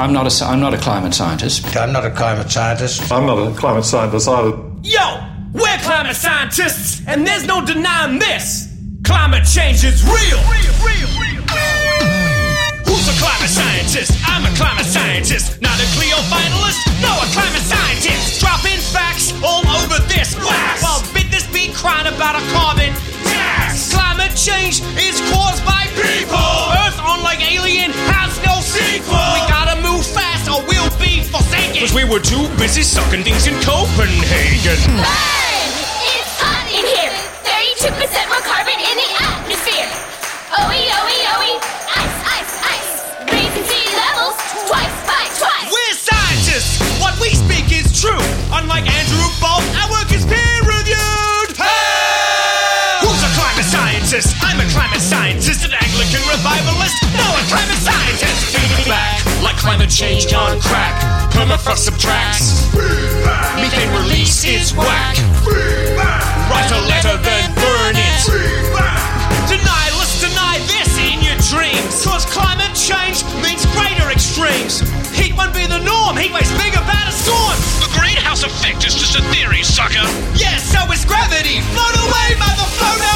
I'm not a climate scientist. I'm not a climate scientist. I'm not a climate scientist either. Yo, we're climate scientists, and there's no denying this. Climate change is real. Who's a climate scientist? I'm a climate scientist. Not a Clio finalist, no, a climate scientist. Dropping facts all over this blast. While business be crying about a carbon tax. Climate change is caused by people. Earth, unlike alien, has no sequel. We gotta move fast or we'll be forsaken. Cause we were too busy sucking things in Copenhagen. Hey! It's hot in here. 32% more carbon in the atmosphere. OE. Ice. Raising sea levels twice by twice. We're scientists. What we speak is true. Unlike Andrew Bolt, our work is peer-reviewed. Hey! Who's a climate scientist? I'm a climate scientist. An Anglican revivalist? No, a climate scientist. Back like climate change on crack. Permafrost subtracts. Methane release is whack. Write a letter, then burn it. Denialists deny this in your dreams. Cause climate change means greater extremes. Heat won't be the norm. Heat wave's bigger, bad as storm. The greenhouse effect is just a theory, sucker. Yeah, so is gravity. Float away, mother floater!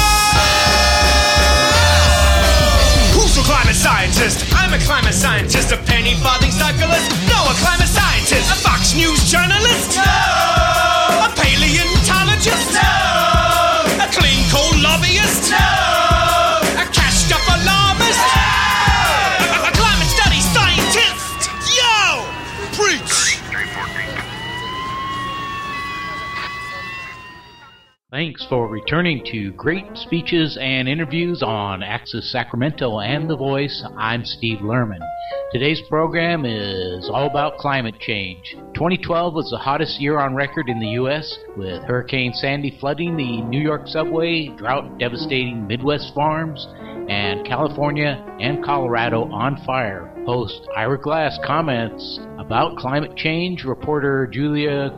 Who's a climate scientist? I'm a climate scientist. A penny farthing cyclist? No, a climate scientist. A Fox News journalist? No! A paleontologist? No! A clean coal lobbyist? No! A cashed up alarmist? No! A climate study scientist? Yo! Preach! Thanks for returning to Great Speeches and Interviews on Access Sacramento and The Voice. I'm Steve Lerman. Today's program is all about climate change. 2012 was the hottest year on record in the U.S., with Hurricane Sandy flooding the New York subway, drought devastating Midwest farms, and California and Colorado on fire. Host Ira Glass comments about climate change. Reporter Julia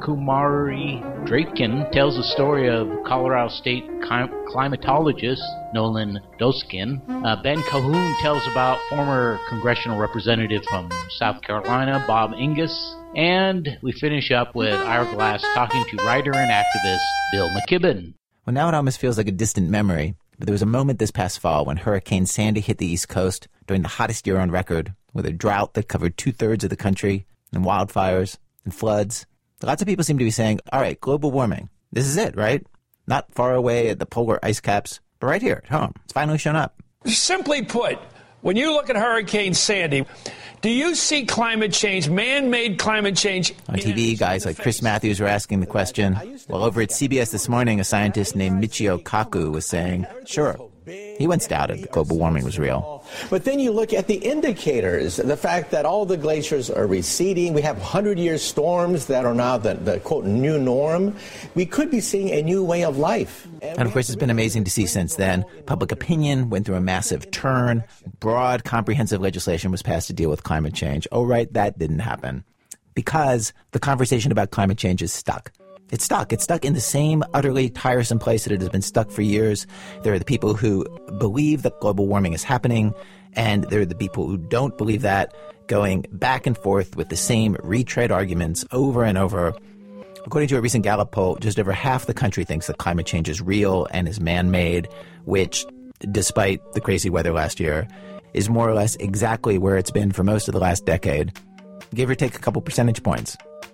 Kumari-Draken tells the story of Colorado State climatologist Nolan Doskin. Ben Cahoon tells about former congressional representative from South Carolina, Bob Ingus. And we finish up with Ira Glass talking to writer and activist Bill McKibben. Well, now it almost feels like a distant memory, but there was a moment this past fall when Hurricane Sandy hit the East Coast during the hottest year on record, with a drought that covered 2/3 of the country, and wildfires, and floods. Lots of people seem to be saying, all right, global warming, this is it, right? Not far away at the polar ice caps, but right here at home. It's finally shown up. Simply put, when you look at Hurricane Sandy, do you see climate change, man-made climate change? On TV, guys like Chris Matthews were asking the question. Well, over at CBS This Morning, a scientist named Michio Kaku was saying, sure, he once doubted that global warming was real. But then you look at the indicators, the fact that all the glaciers are receding. We have 100-year storms that are now the quote, new norm. We could be seeing a new way of life. And of course, it's been amazing to see since then. Public opinion went through a massive turn. Broad, comprehensive legislation was passed to deal with climate change. Oh, right, that didn't happen. Because the conversation about climate change is stuck. It's stuck. It's stuck in the same utterly tiresome place that it has been stuck for years. There are the people who believe that global warming is happening, and there are the people who don't believe that, going back and forth with the same retread arguments over and over. According to a recent Gallup poll, just over half the country thinks that climate change is real and is man-made, which, despite the crazy weather last year, is more or less exactly where it's been for most of the last decade, give or take a couple percentage points.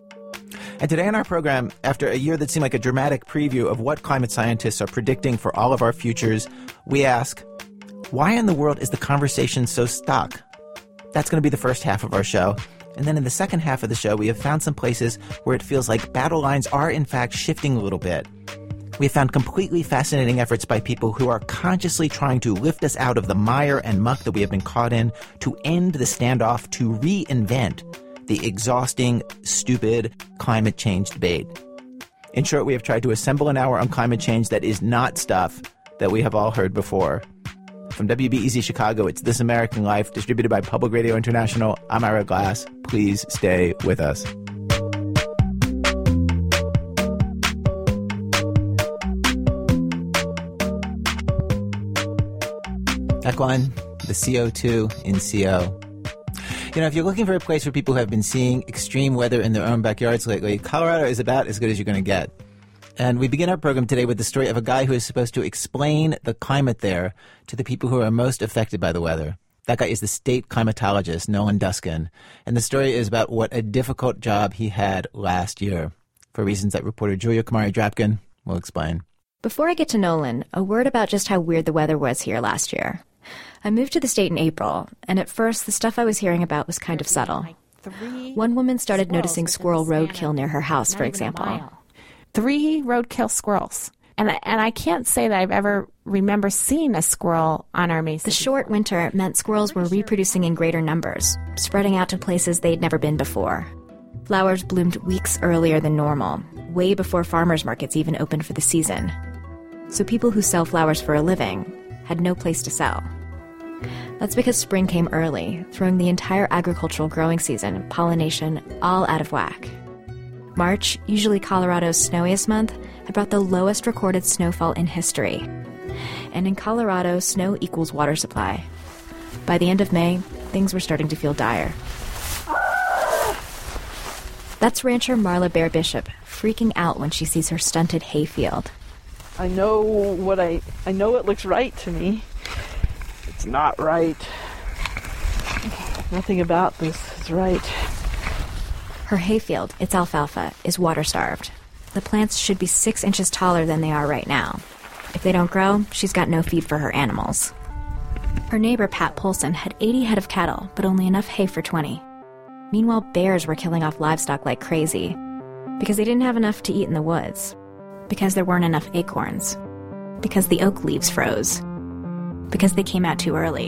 And today on our program, after a year that seemed like a dramatic preview of what climate scientists are predicting for all of our futures, we ask, why in the world is the conversation so stuck? That's going to be the first half of our show. And then in the second half of the show, we have found some places where it feels like battle lines are in fact shifting a little bit. We have found completely fascinating efforts by people who are consciously trying to lift us out of the mire and muck that we have been caught in, to end the standoff, to reinvent the exhausting, stupid climate change debate. In short, we have tried to assemble an hour on climate change that is not stuff that we have all heard before. From WBEZ Chicago, it's This American Life, distributed by Public Radio International. I'm Ira Glass. Please stay with us. Equine, the CO2 in CO. You know, if you're looking for a place for people who have been seeing extreme weather in their own backyards lately, Colorado is about as good as you're going to get. And we begin our program today with the story of a guy who is supposed to explain the climate there to the people who are most affected by the weather. That guy is the state climatologist, Nolan Duskin. And the story is about what a difficult job he had last year. For reasons that reporter Julia Kamari-Drapkin will explain. Before I get to Nolan, a word about just how weird the weather was here last year. I moved to the state in April, and at first the stuff I was hearing about was kind of subtle. One woman started noticing squirrel roadkill near her house, for example. 3 roadkill squirrels. And I can't say that I've ever remember seeing a squirrel on our mesa. The short winter meant squirrels were reproducing in greater numbers, spreading out to places they'd never been before. Flowers bloomed weeks earlier than normal, way before farmers markets even opened for the season. So people who sell flowers for a living had no place to sell. That's because spring came early, throwing the entire agricultural growing season, pollination, all out of whack. March, usually Colorado's snowiest month, had brought the lowest recorded snowfall in history. And in Colorado, snow equals water supply. By the end of May, things were starting to feel dire. That's rancher Marla Bear Bishop, freaking out when she sees her stunted hayfield. I know it looks right to me. It's not right. Nothing about this is right. Her hayfield, it's alfalfa, is water-starved. The plants should be 6 inches taller than they are right now. If they don't grow, she's got no feed for her animals. Her neighbor, Pat Polson, had 80 head of cattle, but only enough hay for 20. Meanwhile, bears were killing off livestock like crazy because they didn't have enough to eat in the woods, because there weren't enough acorns, because the oak leaves froze, because they came out too early.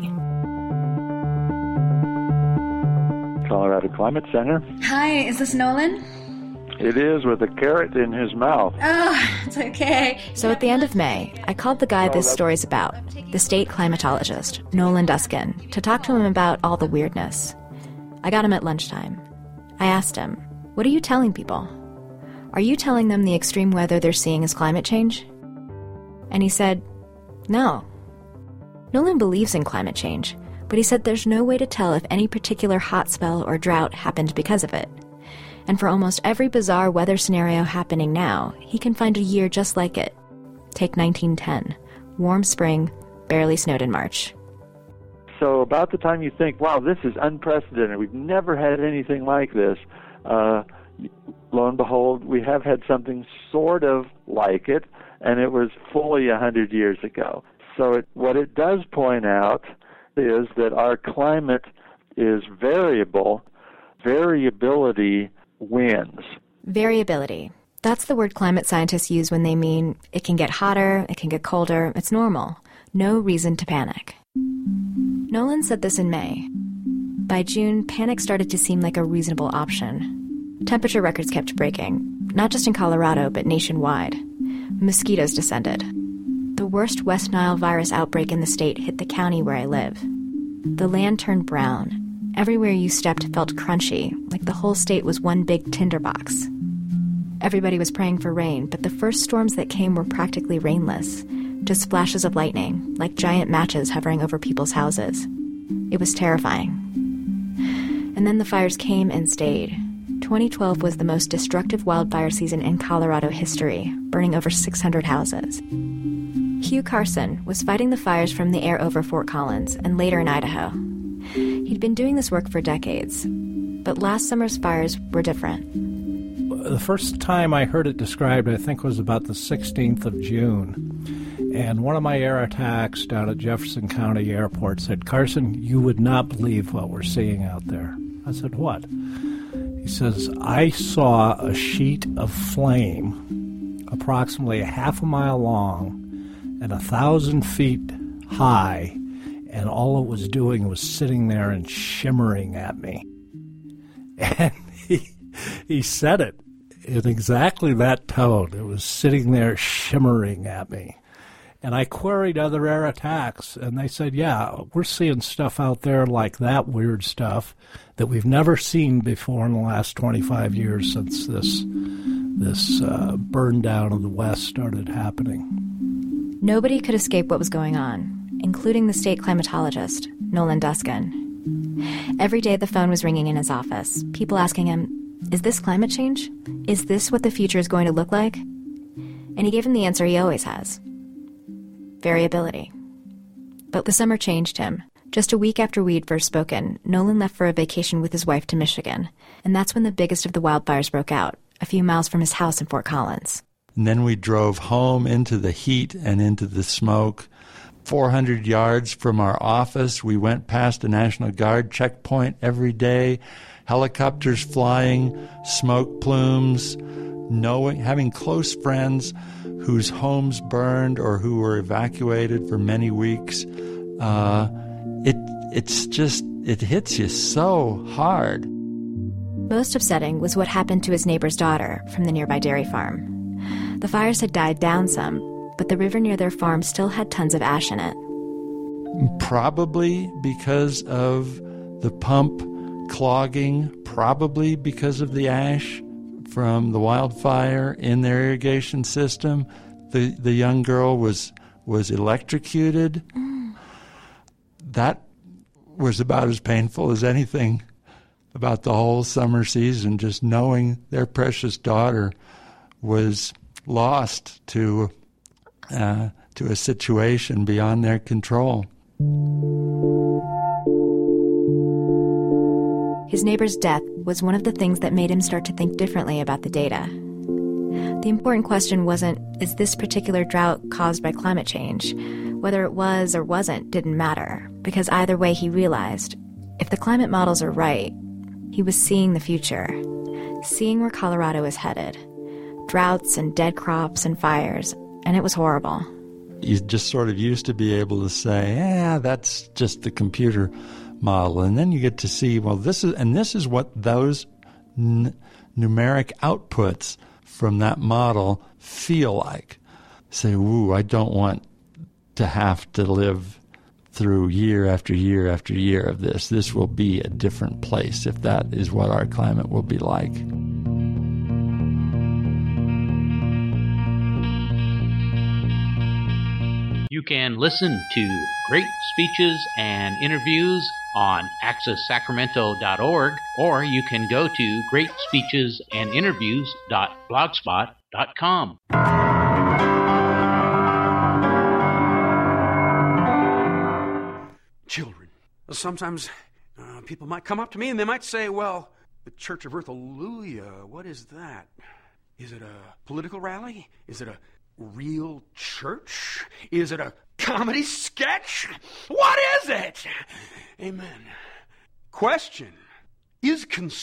Colorado Climate Center. Hi, is this Nolan? It is, with a carrot in his mouth. Oh, it's okay. So at the end of May, I called the guy this story's about, the state climatologist, Nolan Duskin, to talk to him about all the weirdness. I got him at lunchtime. I asked him, what are you telling people? Are you telling them the extreme weather they're seeing is climate change? And he said, no. Nolan believes in climate change, but he said there's no way to tell if any particular hot spell or drought happened because of it. And for almost every bizarre weather scenario happening now, he can find a year just like it. Take 1910. Warm spring, barely snowed in March. So about the time you think, wow, this is unprecedented, we've never had anything like this, lo and behold, we have had something sort of like it, and it was fully 100 years ago. So what it does point out is that our climate is variable. Variability wins. Variability. That's the word climate scientists use when they mean it can get hotter, it can get colder, it's normal. No reason to panic. Nolan said this in May. By June, panic started to seem like a reasonable option. Temperature records kept breaking, not just in Colorado, but nationwide. Mosquitoes descended. The worst West Nile virus outbreak in the state hit the county where I live. The land turned brown. Everywhere you stepped felt crunchy, like the whole state was one big tinderbox. Everybody was praying for rain, but the first storms that came were practically rainless, just flashes of lightning, like giant matches hovering over people's houses. It was terrifying. And then the fires came and stayed. 2012 was the most destructive wildfire season in Colorado history, burning over 600 houses. Hugh Carson was fighting the fires from the air over Fort Collins and later in Idaho. He'd been doing this work for decades, but last summer's fires were different. The first time I heard it described, I think, was about the 16th of June. And one of my air attacks down at Jefferson County Airport said, Carson, you would not believe what we're seeing out there. I said, what? He says, I saw a sheet of flame approximately a half a mile long and 1,000 feet high, and all it was doing was sitting there and shimmering at me. And he said it in exactly that tone. It was sitting there shimmering at me. And I queried other air attacks, and they said, yeah, we're seeing stuff out there like that weird stuff that we've never seen before in the last 25 years since this burn down of the West started happening. Nobody could escape what was going on, including the state climatologist, Nolan Duskin. Every day the phone was ringing in his office, people asking him, is this climate change? Is this what the future is going to look like? And he gave them the answer he always has. Variability. But the summer changed him. Just a week after we'd first spoken, Nolan left for a vacation with his wife to Michigan, and that's when the biggest of the wildfires broke out, a few miles from his house in Fort Collins. And then we drove home into the heat and into the smoke. 400 yards from our office, we went past a National Guard checkpoint every day, helicopters flying, smoke plumes, having close friends whose homes burned or who were evacuated for many weeks. It hits you so hard. Most upsetting was what happened to his neighbor's daughter from the nearby dairy farm. The fires had died down some, but the river near their farm still had tons of ash in it. Probably because of the pump clogging, probably because of the ash from the wildfire in their irrigation system. The young girl was electrocuted. That was about as painful as anything about the whole summer season, just knowing their precious daughter was lost to a situation beyond their control. His neighbor's death was one of the things that made him start to think differently about the data. The important question wasn't, is this particular drought caused by climate change? Whether it was or wasn't didn't matter, because either way he realized, if the climate models are right, he was seeing the future, seeing where Colorado is headed. Droughts and dead crops and fires, and it was horrible. You just sort of used to be able to say, that's just the computer model. And then you get to see, well, this is what those numeric outputs from that model feel like. Say, I don't want to have to live through year after year after year of this. This will be a different place if that is what our climate will be like. You can listen to great speeches and interviews on accesssacramento.org, or you can go to greatspeechesandinterviews.blogspot.com. Children. Sometimes people might come up to me and they might say, well, the Church of Earth Hallelujah, what is that? Is it a political rally? Is it a real church? Is it a comedy sketch? What is it? Amen. Question. Is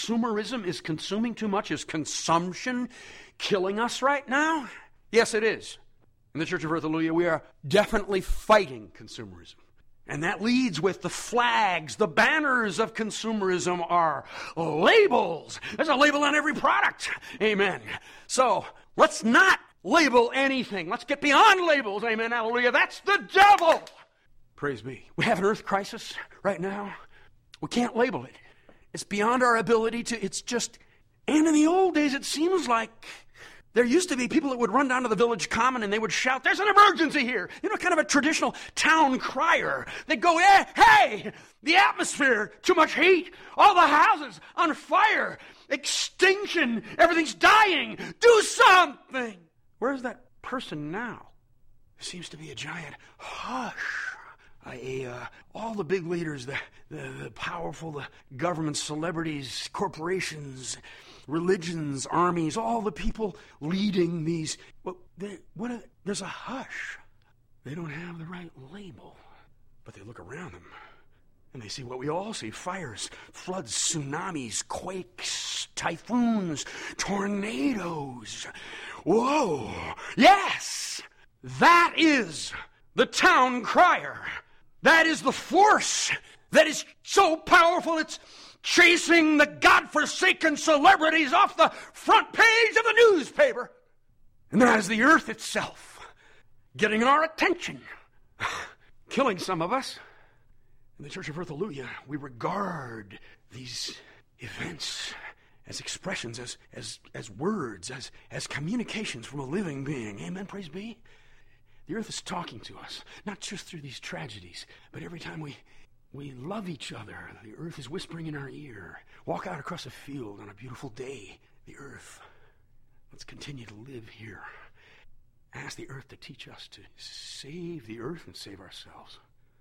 consuming too much, is consumption killing us right now? Yes, it is. In the Church of Earth Hallelujah, we are definitely fighting consumerism. And that leads with the flags, the banners of consumerism are labels. There's a label on every product. Amen. So let's not label anything. Let's get beyond labels. Amen. Hallelujah. That's the devil. Praise be. We have an earth crisis right now. We can't label it. It's beyond our ability to, and in the old days it seems like there used to be people that would run down to the village common and they would shout, there's an emergency here. Kind of a traditional town crier. They'd go, hey, the atmosphere, too much heat, all the houses on fire, extinction, everything's dying, do something. Where's that person now? There seems to be a giant hush. All the big leaders, the powerful, the government, celebrities, corporations, religions, armies, all the people leading these, there's a hush. They don't have the right label. But they look around them and they see what we all see: fires, floods, tsunamis, quakes, typhoons, tornadoes. Whoa, yes, that is the town crier. That is the force that is so powerful it's chasing the godforsaken celebrities off the front page of the newspaper. And that is the earth itself getting our attention, killing some of us. In the Church of Earth Hallelujah, we regard these events as expressions, as words, as communications from a living being. Amen, praise be. The earth is talking to us, not just through these tragedies, but every time we We love each other. The earth is whispering in our ear. Walk out across a field on a beautiful day. The earth. Let's continue to live here. Ask the earth to teach us to save the earth and save ourselves.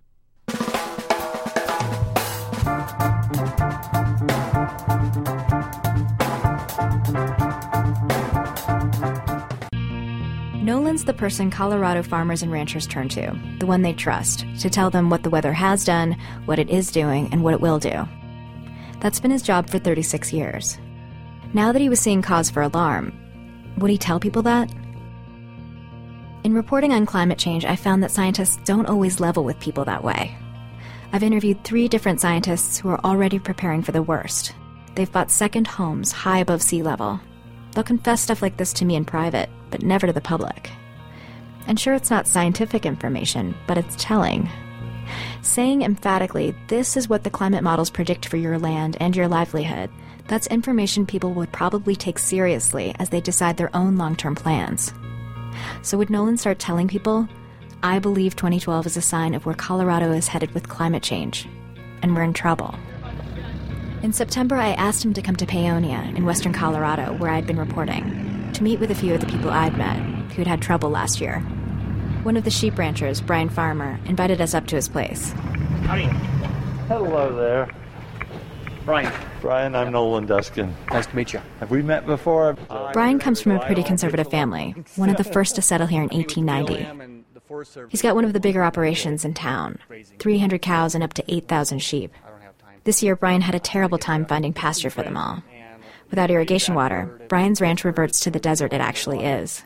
Nolan's the person Colorado farmers and ranchers turn to, the one they trust, to tell them what the weather has done, what it is doing, and what it will do. That's been his job for 36 years. Now that he was seeing cause for alarm, would he tell people that? In reporting on climate change, I found that scientists don't always level with people that way. I've interviewed 3 different scientists who are already preparing for the worst. They've bought second homes high above sea level. They'll confess stuff like this to me in private, but never to the public. And sure, it's not scientific information, but it's telling. Saying emphatically, this is what the climate models predict for your land and your livelihood, that's information people would probably take seriously as they decide their own long-term plans. So would Nolan start telling people, I believe 2012 is a sign of where Colorado is headed with climate change, and we're in trouble. In September, I asked him to come to Paonia in western Colorado, where I'd been reporting, to meet with a few of the people I'd met who'd had trouble last year. One of the sheep ranchers, Brian Farmer, invited us up to his place. Howdy. Hello there. Brian, I'm Nolan Duskin. Nice to meet you. Have we met before? Brian comes from a pretty conservative family, one of the first to settle here in 1890. He's got one of the bigger operations in town, 300 cows and up to 8,000 sheep. This year, Brian had a terrible time finding pasture for them all. Without irrigation water, Brian's ranch reverts to the desert it actually is.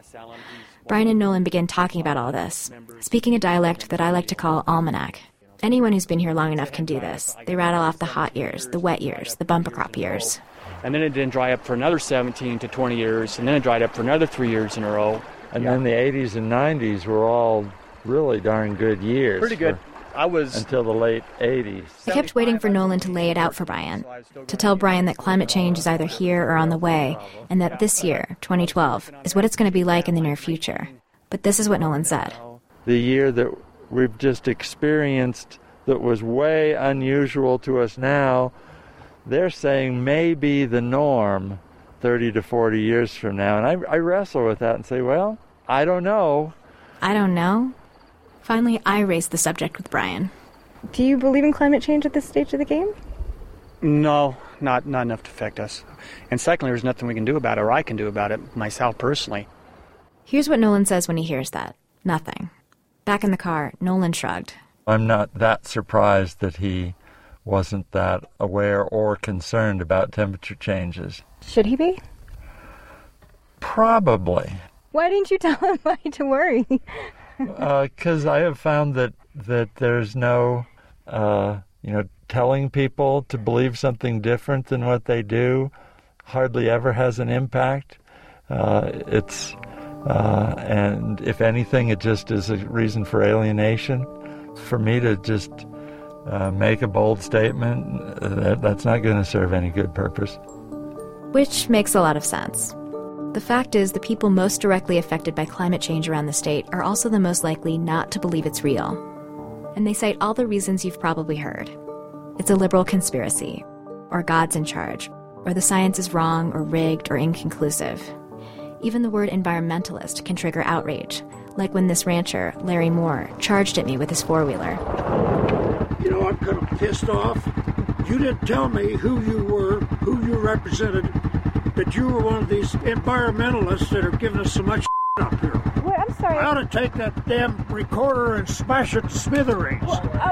Brian and Nolan begin talking about all this, speaking a dialect that I like to call almanac. Anyone who's been here long enough can do this. They rattle off the hot years, the wet years, the bumper crop years. And then it didn't dry up for another 17 to 20 years, and then it dried up for another 3 years in a row. And then the 80s and 90s were all really darn good years. Pretty good. Until the late 80s. I kept waiting for Nolan to lay it out for Brian, to tell Brian that climate change is either here or on the way, and that this year, 2012, is what it's going to be like in the near future. But this is what Nolan said. The year that we've just experienced that was way unusual to us now, they're saying may be the norm 30 to 40 years from now. And I wrestle with that and say, well, I don't know. I don't know? Finally, I raised the subject with Brian. Do you believe in climate change at this stage of the game? No, not enough to affect us. And secondly, there's nothing we can do about it, or I can do about it myself personally. Here's what Nolan says when he hears that. Nothing. Back in the car, Nolan shrugged. I'm not that surprised that he wasn't that aware or concerned about temperature changes. Should he be? Probably. Why didn't you tell him why to worry? Because I have found that there's no, telling people to believe something different than what they do hardly ever has an impact. And if anything, it just is a reason for alienation. For me to just make a bold statement, that's not going to serve any good purpose. Which makes a lot of sense. The fact is, the people most directly affected by climate change around the state are also the most likely not to believe it's real. And they cite all the reasons you've probably heard. It's a liberal conspiracy, or God's in charge, or the science is wrong or rigged or inconclusive. Even the word environmentalist can trigger outrage, like when this rancher, Larry Moore, charged at me with his four-wheeler. You know, I'm kind of pissed off. You didn't tell me who you were, who you represented, that you were one of these environmentalists that are giving us so much up here. Wait, I'm sorry. I ought to take that damn recorder and smash it to smithereens.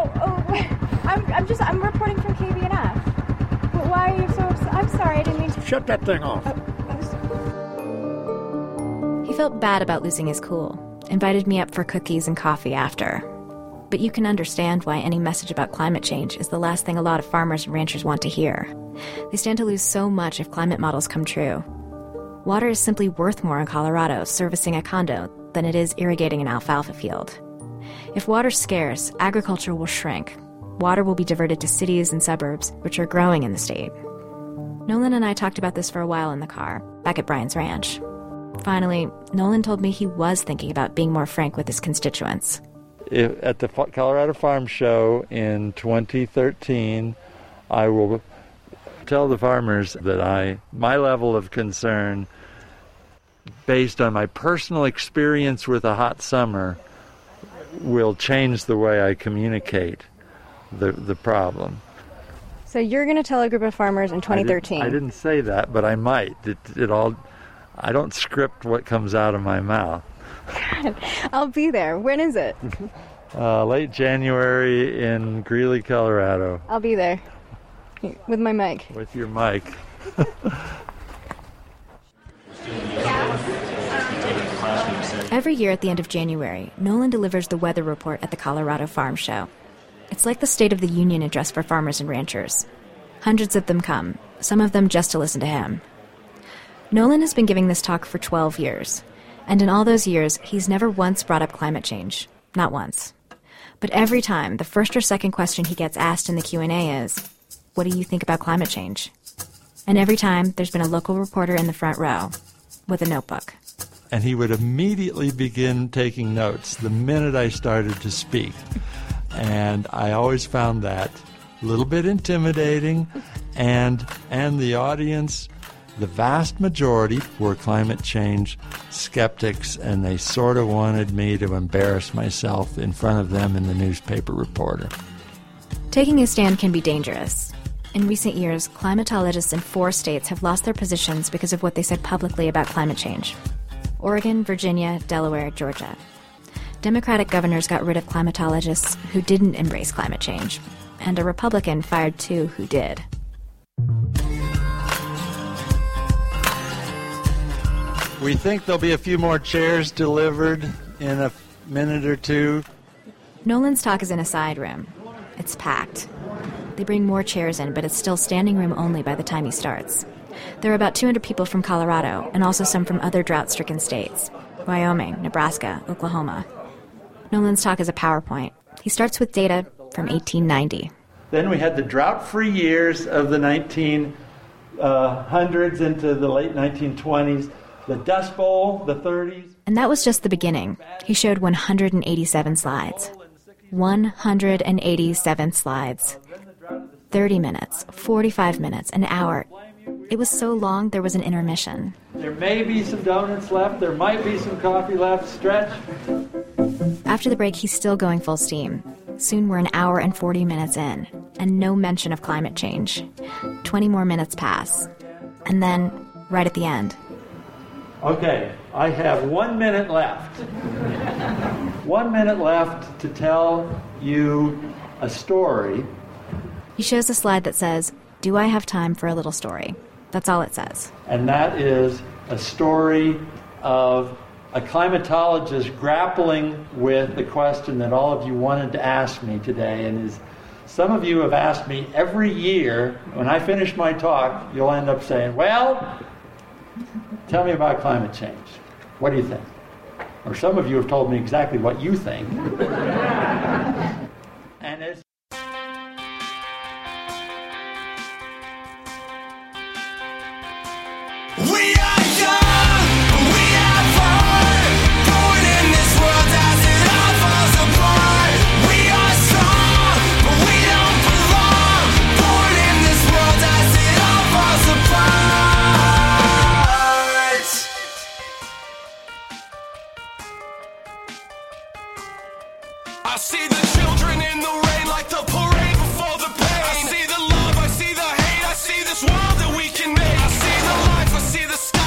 I'm reporting from KBNF. But why are you so upset? I'm sorry, I didn't mean to... Shut that thing off. He felt bad about losing his cool, invited me up for cookies and coffee after. But you can understand why any message about climate change is the last thing a lot of farmers and ranchers want to hear. They stand to lose so much if climate models come true. Water is simply worth more in Colorado servicing a condo than it is irrigating an alfalfa field. If water's scarce, agriculture will shrink. Water will be diverted to cities and suburbs, which are growing in the state. Nolan and I talked about this for a while in the car, back at Brian's ranch. Finally, Nolan told me he was thinking about being more frank with his constituents. at the Colorado Farm Show in 2013, I will tell the farmers that my level of concern, based on my personal experience with a hot summer, will change the way I communicate the problem. So you're going to tell a group of farmers in 2013? I didn't say that, but I might. I don't script what comes out of my mouth. God, I'll be there. When is it? Late January in Greeley, Colorado. I'll be there. With my mic. With your mic. Every year at the end of January, Nolan delivers the weather report at the Colorado Farm Show. It's like the State of the Union address for farmers and ranchers. Hundreds of them come, some of them just to listen to him. Nolan has been giving this talk for 12 years, and in all those years, he's never once brought up climate change. Not once. But every time, the first or second question he gets asked in the Q&A is, "What do you think about climate change?" And every time, there's been a local reporter in the front row with a notebook. And he would immediately begin taking notes the minute I started to speak. And I always found that a little bit intimidating, and the audience, the vast majority, were climate change skeptics, and they sort of wanted me to embarrass myself in front of them and the newspaper reporter. Taking a stand can be dangerous. In recent years, climatologists in 4 states have lost their positions because of what they said publicly about climate change: Oregon, Virginia, Delaware, Georgia. Democratic governors got rid of climatologists who didn't embrace climate change, and a Republican fired 2 who did. We think there'll be a few more chairs delivered in a minute or two. Nolan's talk is in a side room. It's packed. They bring more chairs in, but it's still standing room only by the time he starts. There are about 200 people from Colorado, and also some from other drought-stricken states: Wyoming, Nebraska, Oklahoma. Nolan's talk is a PowerPoint. He starts with data from 1890. Then we had the drought-free years of the 1900s into the late 1920s, the Dust Bowl, the 30s. And that was just the beginning. He showed 187 slides. 187 slides. 30 minutes, 45 minutes, an hour. It was so long, there was an intermission. There may be some donuts left. There might be some coffee left. Stretch. After the break, he's still going full steam. Soon we're an hour and 40 minutes in, and no mention of climate change. 20 more minutes pass. And then, right at the end. Okay, I have 1 minute left. 1 minute left to tell you a story. He shows a slide that says, "Do I have time for a little story?" That's all it says. And that is a story of a climatologist grappling with the question that all of you wanted to ask me today. And some of you have asked me every year, when I finish my talk, you'll end up saying, "Well, tell me about climate change. What do you think?" Or some of you have told me exactly what you think. And it's We are young, we have fun, born in this world as it all falls apart. We are strong, but we don't belong, born in this world as it all falls apart. I see the children in the rain like the parade before the pain. I see the love, I see the hate, I see this world that we can make. I see the life, I see the sky.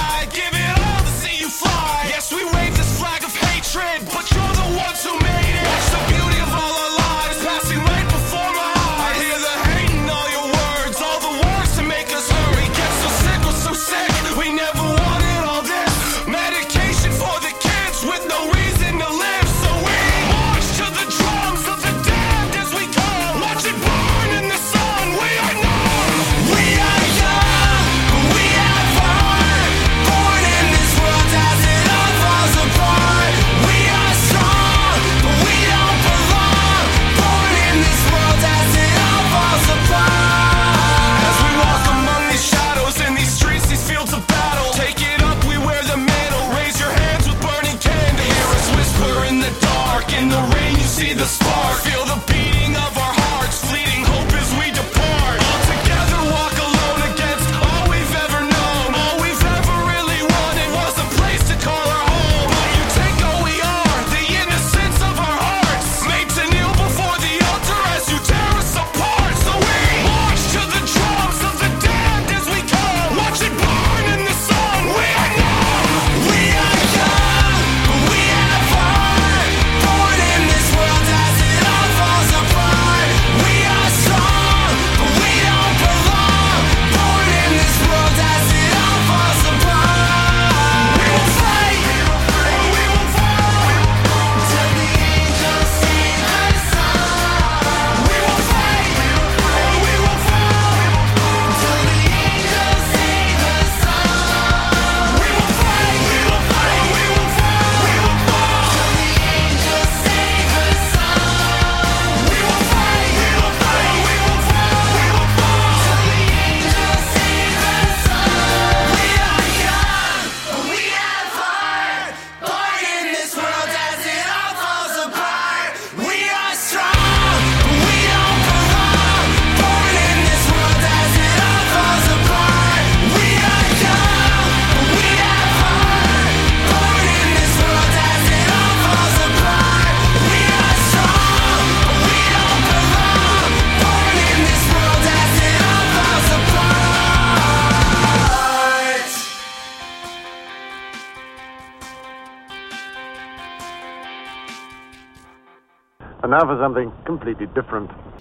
now for something completely different.